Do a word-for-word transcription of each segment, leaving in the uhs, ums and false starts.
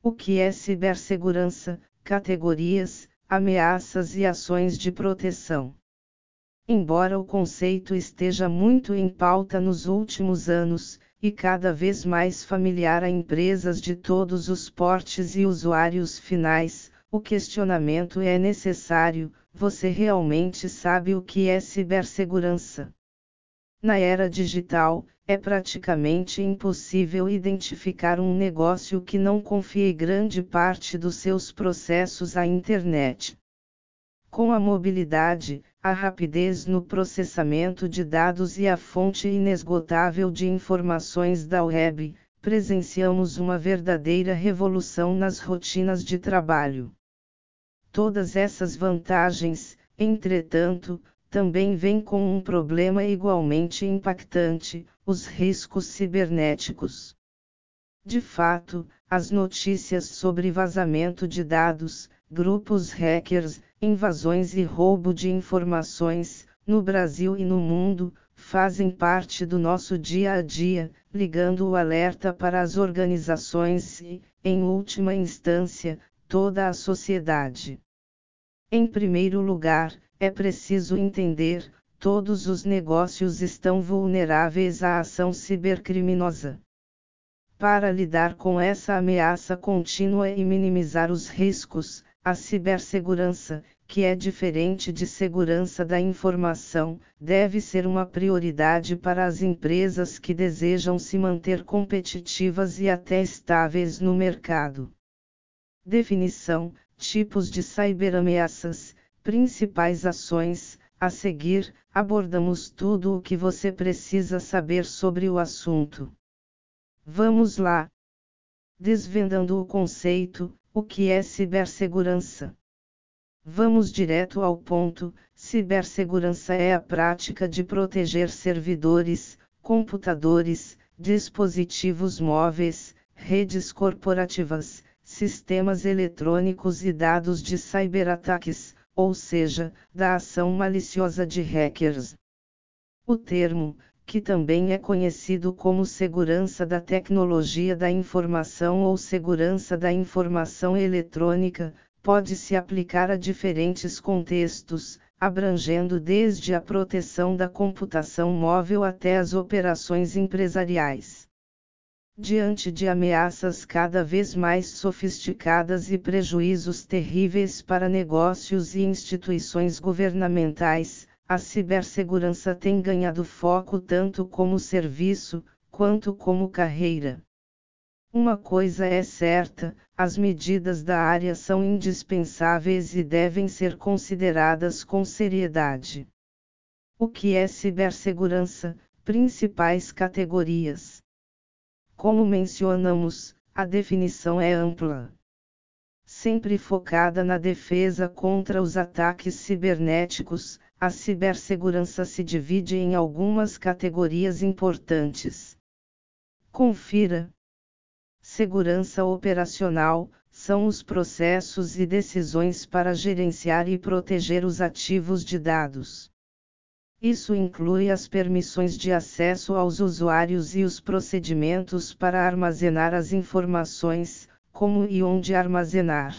O que é cibersegurança? Categorias, ameaças e ações de proteção. Embora o conceito esteja muito em pauta nos últimos anos, e cada vez mais familiar a empresas de todos os portes e usuários finais, o questionamento é necessário: você realmente sabe o que é cibersegurança? Na era digital, é praticamente impossível identificar um negócio que não confie grande parte dos seus processos à internet. Com a mobilidade, a rapidez no processamento de dados e a fonte inesgotável de informações da web, presenciamos uma verdadeira revolução nas rotinas de trabalho. Todas essas vantagens, entretanto, também vêm com um problema igualmente impactante: os riscos cibernéticos. De fato, as notícias sobre vazamento de dados, grupos hackers, invasões e roubo de informações, no Brasil e no mundo, fazem parte do nosso dia a dia, ligando o alerta para as organizações e, em última instância, toda a sociedade. Em primeiro lugar, é preciso entender: todos os negócios estão vulneráveis à ação cibercriminosa. Para lidar com essa ameaça contínua e minimizar os riscos, a cibersegurança, que é diferente de segurança da informação, deve ser uma prioridade para as empresas que desejam se manter competitivas e até estáveis no mercado. Definição: tipos de ciberameaças, principais ações. A seguir, abordamos tudo o que você precisa saber sobre o assunto. Vamos lá! Desvendando o conceito: o que é cibersegurança? Vamos direto ao ponto. Cibersegurança é a prática de proteger servidores, computadores, dispositivos móveis, redes corporativas, sistemas eletrônicos e dados de ciberataques, ou seja, da ação maliciosa de hackers. O termo, que também é conhecido como segurança da tecnologia da informação ou segurança da informação eletrônica, pode se aplicar a diferentes contextos, abrangendo desde a proteção da computação móvel até as operações empresariais. Diante de ameaças cada vez mais sofisticadas e prejuízos terríveis para negócios e instituições governamentais, a cibersegurança tem ganhado foco tanto como serviço, quanto como carreira. Uma coisa é certa: as medidas da área são indispensáveis e devem ser consideradas com seriedade. O que é cibersegurança? Principais categorias. Como mencionamos, a definição é ampla. Sempre focada na defesa contra os ataques cibernéticos, a cibersegurança se divide em algumas categorias importantes. Confira. Segurança operacional: são os processos e decisões para gerenciar e proteger os ativos de dados. Isso inclui as permissões de acesso aos usuários e os procedimentos para armazenar as informações, como e onde armazenar.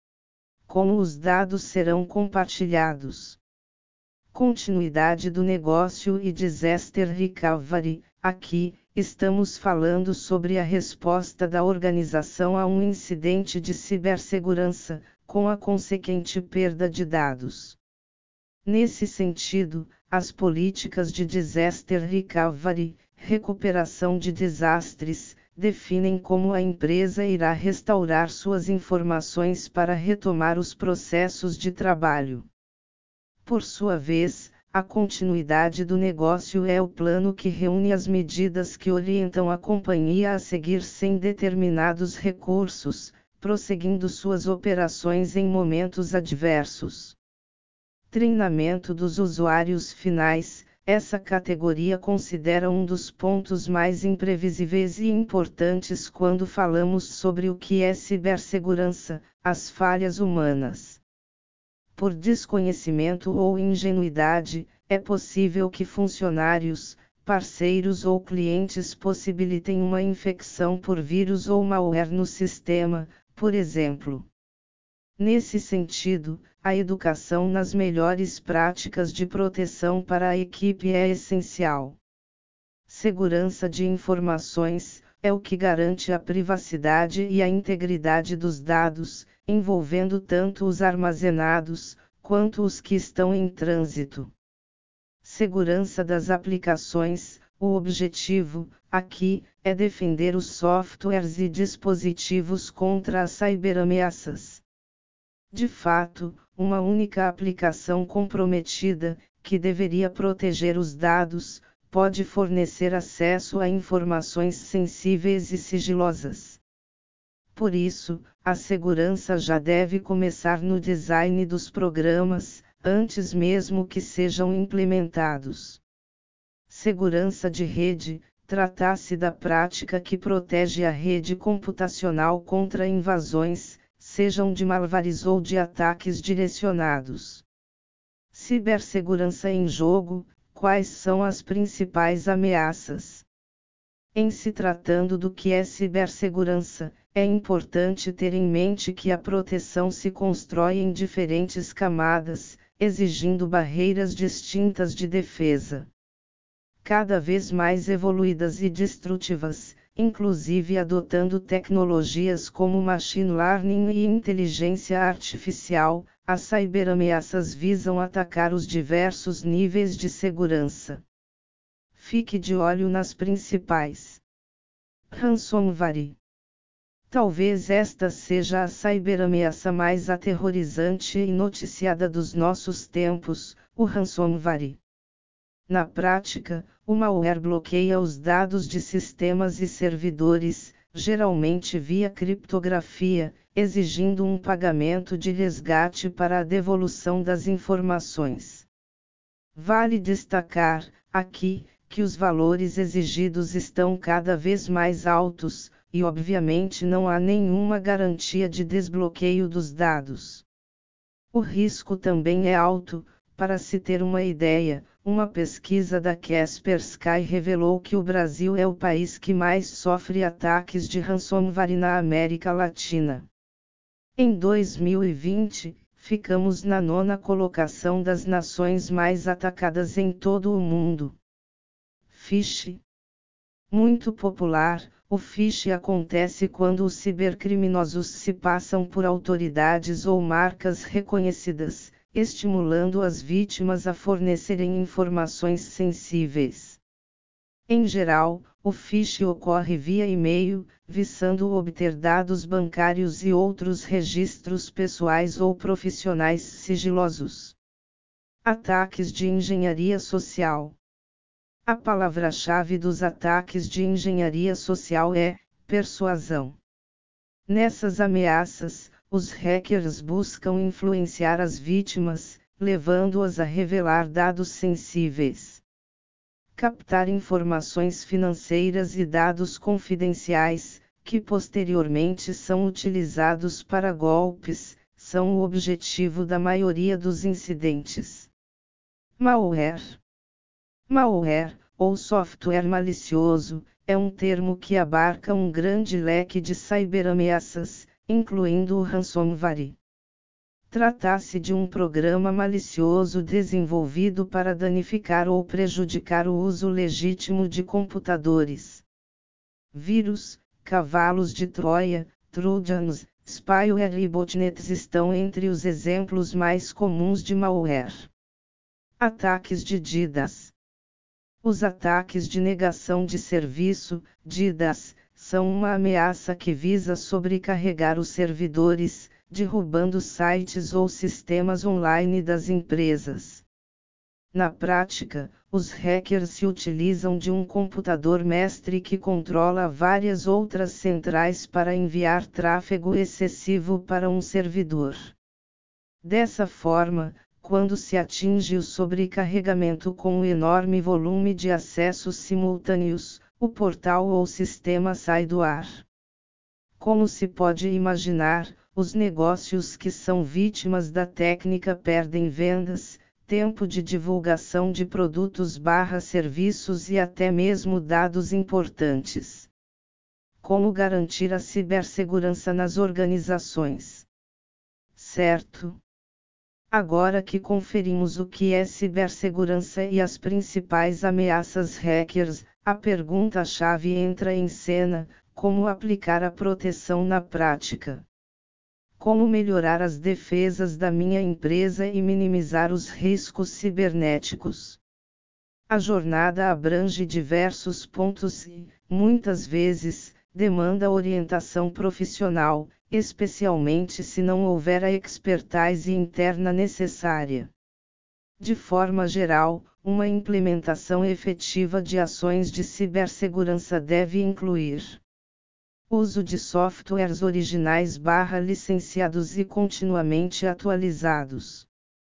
Como os dados serão compartilhados. Continuidade do negócio e disaster recovery: aqui, estamos falando sobre a resposta da organização a um incidente de cibersegurança, com a consequente perda de dados. Nesse sentido, as políticas de disaster recovery, recuperação de desastres, definem como a empresa irá restaurar suas informações para retomar os processos de trabalho. Por sua vez, a continuidade do negócio é o plano que reúne as medidas que orientam a companhia a seguir sem determinados recursos, prosseguindo suas operações em momentos adversos. Treinamento dos usuários finais: essa categoria considera um dos pontos mais imprevisíveis e importantes quando falamos sobre o que é cibersegurança: as falhas humanas. Por desconhecimento ou ingenuidade, é possível que funcionários, parceiros ou clientes possibilitem uma infecção por vírus ou malware no sistema, por exemplo. Nesse sentido, a educação nas melhores práticas de proteção para a equipe é essencial. Segurança de informações é o que garante a privacidade e a integridade dos dados, envolvendo tanto os armazenados, quanto os que estão em trânsito. Segurança das aplicações. O objetivo, aqui, é defender os softwares e dispositivos contra as ciberameaças. De fato, uma única aplicação comprometida, que deveria proteger os dados, pode fornecer acesso a informações sensíveis e sigilosas. Por isso, a segurança já deve começar no design dos programas, antes mesmo que sejam implementados. Segurança de rede. Trata-se da prática que protege a rede computacional contra invasões, sejam de malwares ou de ataques direcionados. Cibersegurança em jogo. Quais são as principais ameaças? Em se tratando do que é cibersegurança, é importante ter em mente que a proteção se constrói em diferentes camadas, exigindo barreiras distintas de defesa. Cada vez mais evoluídas e destrutivas, inclusive adotando tecnologias como machine learning e inteligência artificial, as ciberameaças visam atacar os diversos níveis de segurança. Fique de olho nas principais. Ransomware. Talvez esta seja a ciberameaça mais aterrorizante e noticiada dos nossos tempos, o ransomware. Na prática, o malware bloqueia os dados de sistemas e servidores, geralmente via criptografia, exigindo um pagamento de resgate para a devolução das informações. Vale destacar, aqui, que os valores exigidos estão cada vez mais altos, e obviamente não há nenhuma garantia de desbloqueio dos dados. O risco também é alto. Para se ter uma ideia, uma pesquisa da Kaspersky revelou que o Brasil é o país que mais sofre ataques de ransomware na América Latina. Em dois mil e vinte, ficamos na nona colocação das nações mais atacadas em todo o mundo. Phish. Muito popular, o phish acontece quando os cibercriminosos se passam por autoridades ou marcas reconhecidas, estimulando as vítimas a fornecerem informações sensíveis. Em geral, o phish ocorre via e-mail, visando obter dados bancários e outros registros pessoais ou profissionais sigilosos. Ataques de engenharia social. A palavra-chave dos ataques de engenharia social é persuasão. Nessas ameaças, os hackers buscam influenciar as vítimas, levando-as a revelar dados sensíveis. Captar informações financeiras e dados confidenciais, que posteriormente são utilizados para golpes, são o objetivo da maioria dos incidentes. Malware. Malware, ou software malicioso, é um termo que abarca um grande leque de ciberameaças, incluindo o ransomware. Trata-se de um programa malicioso desenvolvido para danificar ou prejudicar o uso legítimo de computadores. Vírus, cavalos de Troia, trojans, spyware e botnets estão entre os exemplos mais comuns de malware. Ataques de DDoS. Os ataques de negação de serviço, DDoS, são uma ameaça que visa sobrecarregar os servidores, derrubando sites ou sistemas online das empresas. Na prática, os hackers se utilizam de um computador mestre que controla várias outras centrais para enviar tráfego excessivo para um servidor. Dessa forma, quando se atinge o sobrecarregamento com um enorme volume de acessos simultâneos, o portal ou sistema sai do ar. Como se pode imaginar, os negócios que são vítimas da técnica perdem vendas, tempo de divulgação de produtos barra serviços e até mesmo dados importantes. como garantir a cibersegurança nas organizações. Certo? Agora que conferimos o que é cibersegurança e as principais ameaças hackers, a pergunta-chave entra em cena: como aplicar a proteção na prática? Como melhorar as defesas da minha empresa e minimizar os riscos cibernéticos? A jornada abrange diversos pontos e, muitas vezes, demanda orientação profissional, especialmente se não houver a expertise interna necessária. De forma geral, uma implementação efetiva de ações de cibersegurança deve incluir uso de softwares originais barra licenciados e continuamente atualizados.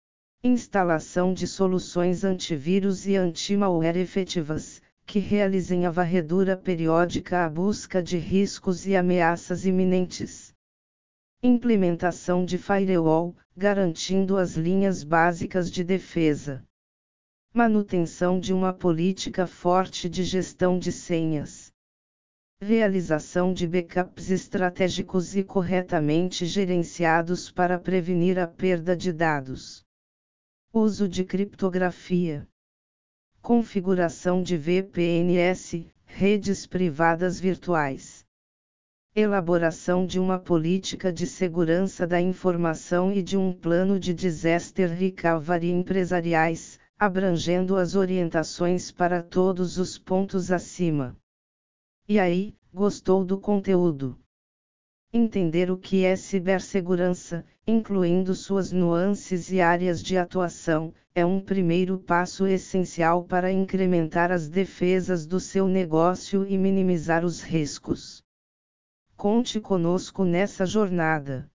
Instalação de soluções antivírus e anti-malware efetivas, que realizem a varredura periódica à busca de riscos e ameaças iminentes. Implementação de firewall, garantindo as linhas básicas de defesa. Manutenção de uma política forte de gestão de senhas. Realização de backups estratégicos e corretamente gerenciados para prevenir a perda de dados. Uso de criptografia. Configuração de V P Ns, redes privadas virtuais. Elaboração de uma política de segurança da informação e de um plano de disaster recovery empresariais, abrangendo as orientações para todos os pontos acima. E aí, gostou do conteúdo? Entender o que é cibersegurança, incluindo suas nuances e áreas de atuação, é um primeiro passo essencial para incrementar as defesas do seu negócio e minimizar os riscos. Conte conosco nessa jornada.